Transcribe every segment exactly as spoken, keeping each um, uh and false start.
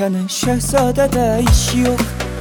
Malikanın şehzadede işi yok.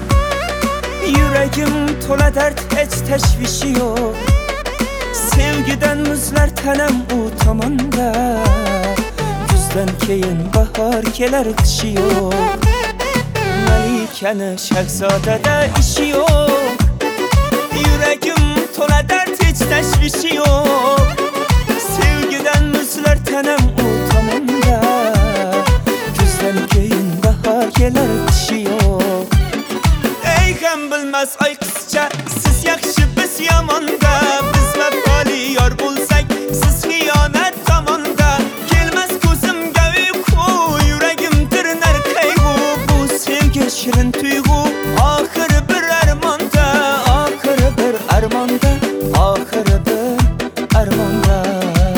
Yüreğim tola dert, hiç teşvişi yok. Sevgiden müzler tenem utamanda. Güzden keyin bahar keler kışı yok. Malikanın şehzadede işi yok. Yüreğim tola dert, hiç teşvişi yok. Sevgiden müzler tenem utamanda. Güzden keyin bahar keler kışı yok. Ey gam bilmez ay kızca, siz yakşı biz yamanda. Biz vefali yar bulsak, siz hiyanet tamanda. Gelmez kuzum gavku, yüreğim dirner kaygu. Bu sevgi şirin tuygu, ahır bir armanda. Ahır bir armanda, ahır bir armanda.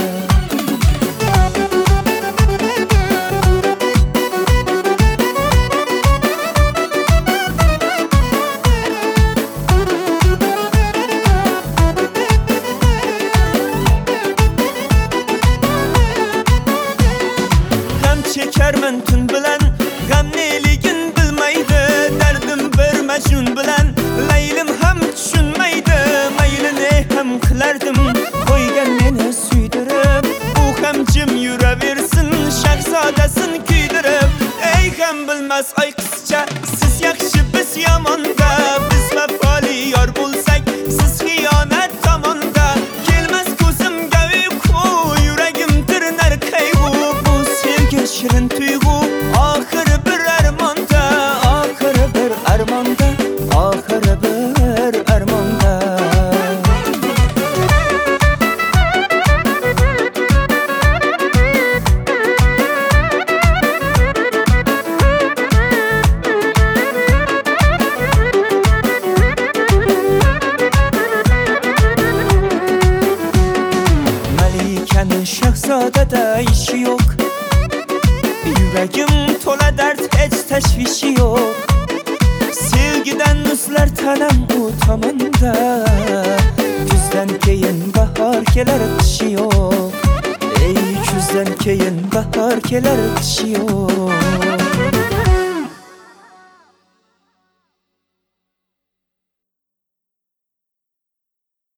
Çekermen tün bilen, gam neligin bilmeydi. Derdim bir mecnun bilen, Leylim hem düşünmeydi. Meylini hem kılardım, koygan meni süydürüp. Bu hem cim yüreversin, şehzadesin küydürüp. Ey gam bilmez ay kızca, siz yakşı biz yamanda. Biz vefali yar bulsak, siz hiyanet tamanda. Gelmez kuzum gavku, yüreğim dirner kaygu. Bu sevgi şirin tuygu, ahır bir armanda. Ahır bir armanda, ahır bir armanda. Malikanın şehzadede işi yok. Yüreğim tola dert, hiç teşvişi yok. Sevgiden nüsler tenem utamanda. Güzden keyin bahar keler kışı yok. Ey güzden keyin bahar keler kışı yok.